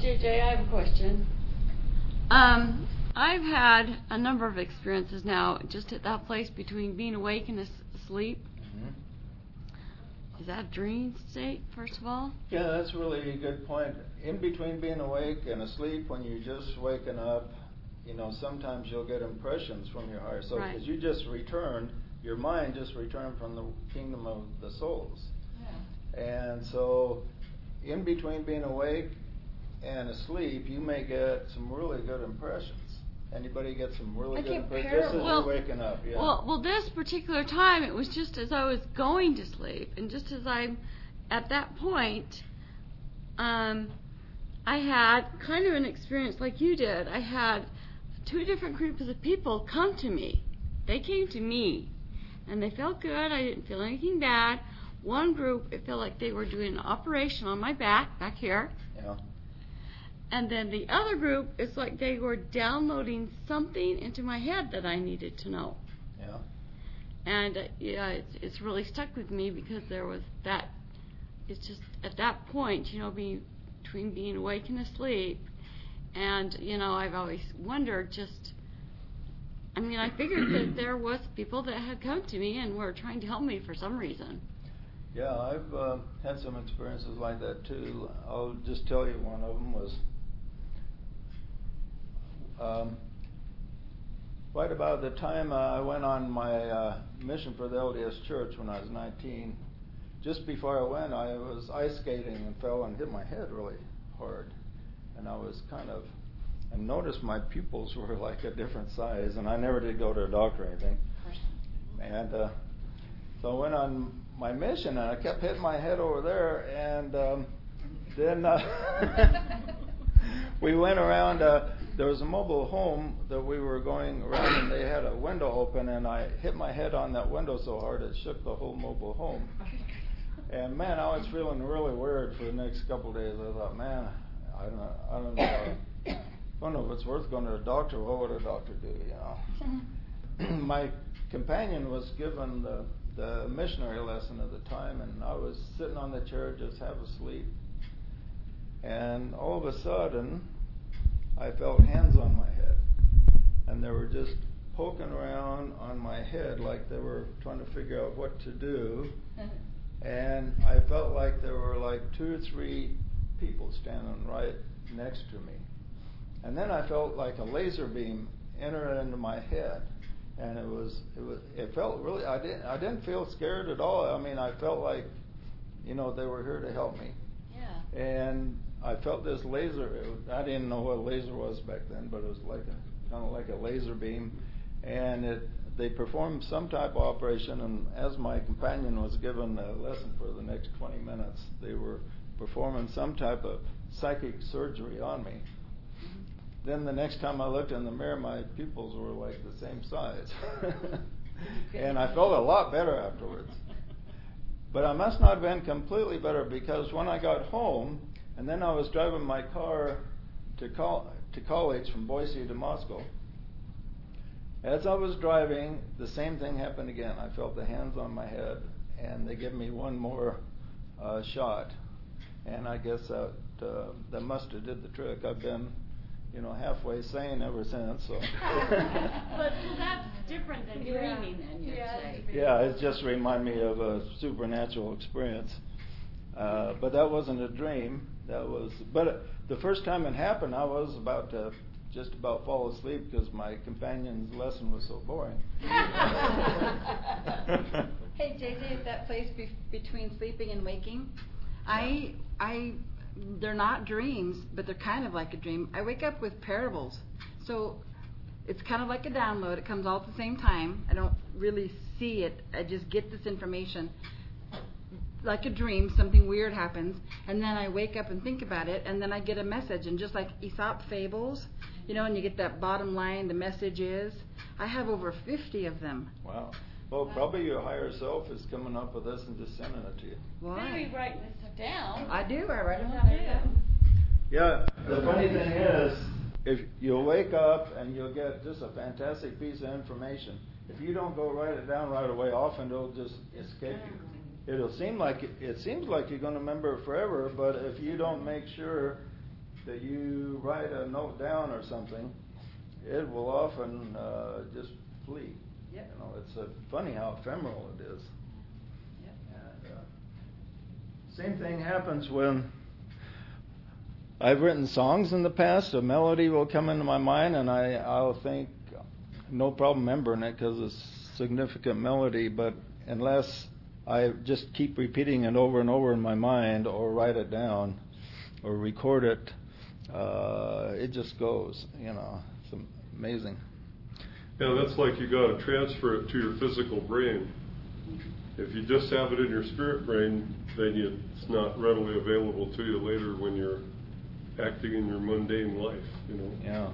JJ, I have a question. I've had a number of experiences now, just at that place between being awake and asleep. Is that a dream state, first of all? Yeah, that's really a good point. In between being awake and asleep, when you're just waking up, sometimes you'll get impressions from your higher self, because you just returned, your mind just returned from the kingdom of the souls. Yeah. And so, in between being awake and asleep, you may get some really good impressions. Anybody get some really good impressions just as you're waking up? Yeah. Well, this particular time, it was just as I was going to sleep, and just as I'm at that point, I had kind of an experience like you did. I had 2 different groups of people come to me. They came to me, and they felt good. I didn't feel anything bad. One group, it felt like they were doing an operation on my back here. Yeah. And then the other group, it's like they were downloading something into my head that I needed to know. Yeah. And it's really stuck with me, because there was that. It's just at that point, between being awake and asleep, and I've always wondered. I figured that there was people that had come to me and were trying to help me for some reason. Yeah, I've had some experiences like that too. I'll just tell you, one of them was right about the time I went on my mission for the LDS Church when I was 19. Just before I went, I was ice skating and fell and hit my head really hard. And I was and noticed my pupils were like a different size, and I never did go to a doctor or anything. And so I went on my mission, and I kept hitting my head over there, and then we went around. There was a mobile home that we were going around, and they had a window open, and I hit my head on that window so hard it shook the whole mobile home. And man, I was feeling really weird for the next couple of days. I thought, man, I don't know if it's worth going to a doctor. What would a doctor do? My companion was given the missionary lesson at the time, and I was sitting on the chair just half asleep, and all of a sudden I felt hands on my head, and they were just poking around on my head like they were trying to figure out what to do. And I felt like there were like 2 or 3 people standing right next to me, and then I felt like a laser beam enter into my head. And it felt really, I didn't feel scared at all. I felt like, they were here to help me. Yeah. And I felt this laser. I didn't know what a laser was back then, but it was kind of like a laser beam. And they performed some type of operation. And as my companion was given a lesson for the next 20 minutes, they were performing some type of psychic surgery on me. Then the next time I looked in the mirror, my pupils were like the same size. And I felt a lot better afterwards. But I must not have been completely better, because when I got home, and then I was driving my car to college from Boise to Moscow, as I was driving, the same thing happened again. I felt the hands on my head, and they gave me one more shot. And I guess that must have did the trick. I've been halfway sane ever since. So. But that's different than dreaming, then, you'd say. Yeah, it just reminded me of a supernatural experience. But that wasn't a dream. But the first time it happened, I was about to just about fall asleep because my companion's lesson was so boring. Hey, JJ, is that place between sleeping and waking? They're not dreams, but they're kind of like a dream. I wake up with parables. So it's kind of like a download. It comes all at the same time. I don't really see it. I just get this information. Like a dream, something weird happens, and then I wake up and think about it, and then I get a message. And just like Aesop fables, and you get that bottom line, the message is, I have over 50 of them. Wow. Well, probably your higher self is coming up with this and just sending it to you. Why? Maybe writing this stuff down. I do. I write them down. Yeah. The funny thing is, if you'll wake up and you'll get just a fantastic piece of information, if you don't go write it down right away, often it'll just escape you. It seems like you're going to remember it forever, but if you don't make sure that you write a note down or something, it will often just flee. Yep. You know, it's funny how ephemeral it is. Yep. And same thing happens when I've written songs in the past. A melody will come into my mind, and I'll think, no problem remembering it because it's a significant melody, but unless I just keep repeating it over and over in my mind, or write it down, or record it, it just goes. You know, it's amazing. Yeah, that's like you got to transfer it to your physical brain. If you just have it in your spirit brain, then it's not readily available to you later when you're acting in your mundane life. You know. Yeah.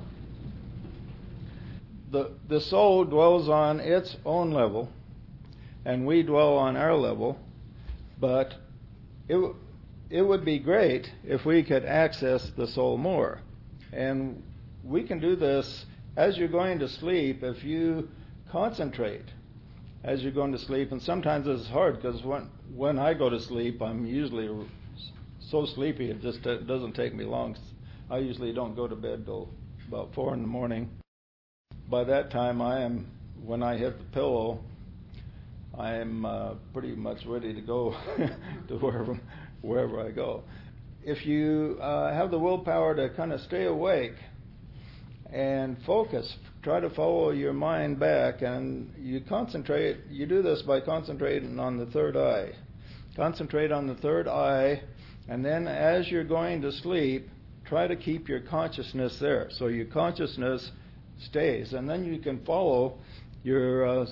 The soul dwells on its own level, and we dwell on our level, but it would be great if we could access the soul more. And we can do this as you're going to sleep if you concentrate as you're going to sleep. And sometimes it's hard because when I go to sleep, I'm usually so sleepy it just doesn't take me long. I usually don't go to bed till about 4 a.m. By that time, when I hit the pillow, I'm pretty much ready to go to wherever I go. If you have the willpower to kind of stay awake and focus, try to follow your mind back, and you concentrate. You do this by concentrating on the third eye. Concentrate on the third eye, and then as you're going to sleep, try to keep your consciousness there. So your consciousness stays, and then you can follow your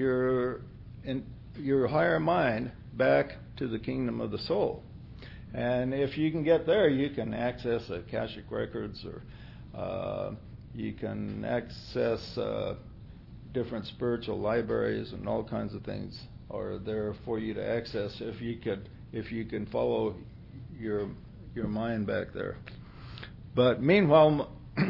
higher mind back to the kingdom of the soul. And if you can get there, you can access Akashic records, or you can access different spiritual libraries, and all kinds of things are there for you to access if you can follow your mind back there. But meanwhile,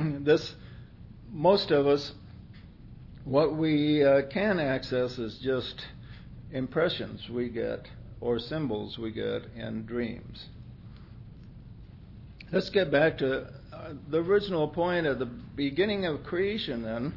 most of us, what we can access is just impressions we get or symbols we get in dreams. Let's get back to the original point at the beginning of creation then.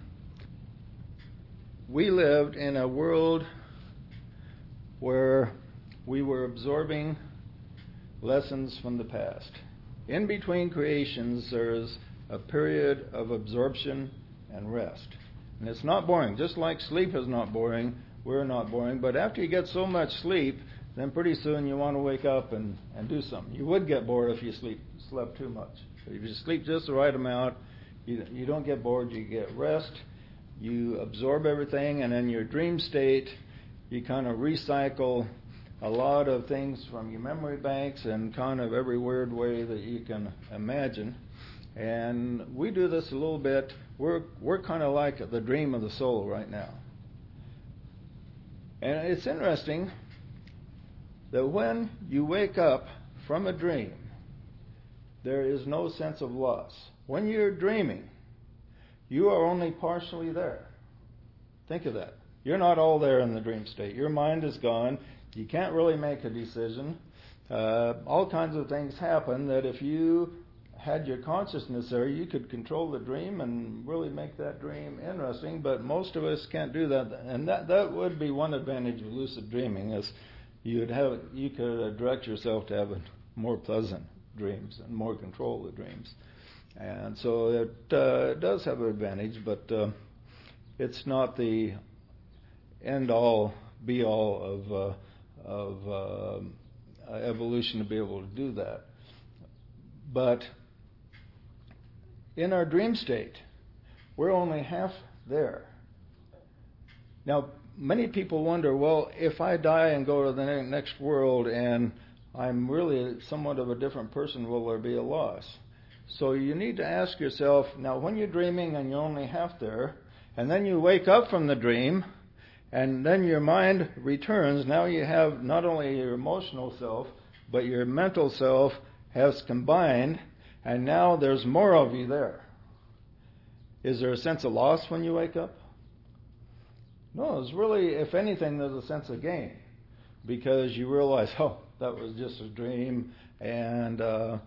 We lived in a world where we were absorbing lessons from the past. In between creations, there's a period of absorption and rest. And it's not boring. Just like sleep is not boring, we're not boring. But after you get so much sleep, then pretty soon you want to wake up and do something. You would get bored if you slept too much. But if you sleep just the right amount, you don't get bored, you get rest, you absorb everything, and in your dream state, you kind of recycle a lot of things from your memory banks in kind of every weird way that you can imagine. And we do this a little bit. We're kind of like the dream of the soul right now. And it's interesting that when you wake up from a dream, there is no sense of loss. When you're dreaming, you are only partially there. Think of that. You're not all there in the dream state. Your mind is gone. You can't really make a decision. All kinds of things happen that if you had your consciousness there, you could control the dream and really make that dream interesting, but most of us can't do that. And that would be one advantage of lucid dreaming, is you could direct yourself to having more pleasant dreams and more control of the dreams. And so it does have an advantage, but it's not the end-all, be-all of evolution to be able to do that. But in our dream state, we're only half there. Now, many people wonder, well, if I die and go to the next world and I'm really somewhat of a different person, will there be a loss? So you need to ask yourself, now when you're dreaming and you're only half there, and then you wake up from the dream, and then your mind returns, now you have not only your emotional self, but your mental self has combined, and now there's more of you there. Is there a sense of loss when you wake up? No, it's really, if anything, there's a sense of gain, because you realize, oh, that was just a dream, and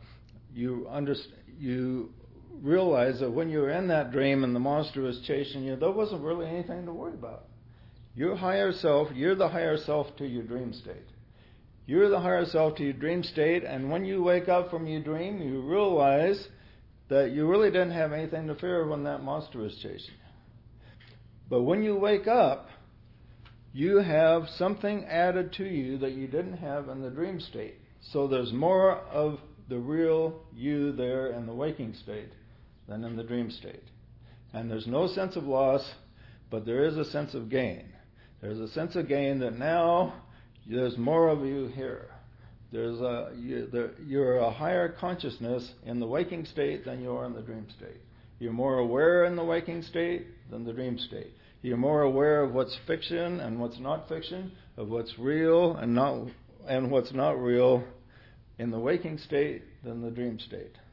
you realize that when you were in that dream and the monster was chasing you, there wasn't really anything to worry about. Your higher self, you're the higher self to your dream state. You're the higher self to your dream state, and when you wake up from your dream, you realize that you really didn't have anything to fear when that monster was chasing you. But when you wake up, you have something added to you that you didn't have in the dream state. So there's more of the real you there in the waking state than in the dream state. And there's no sense of loss, but there is a sense of gain. There's a sense of gain that now there's more of you here. You're a higher consciousness in the waking state than you are in the dream state. You're more aware in the waking state than the dream state. You're more aware of what's fiction and what's not fiction, of what's real and what's not real in the waking state than the dream state.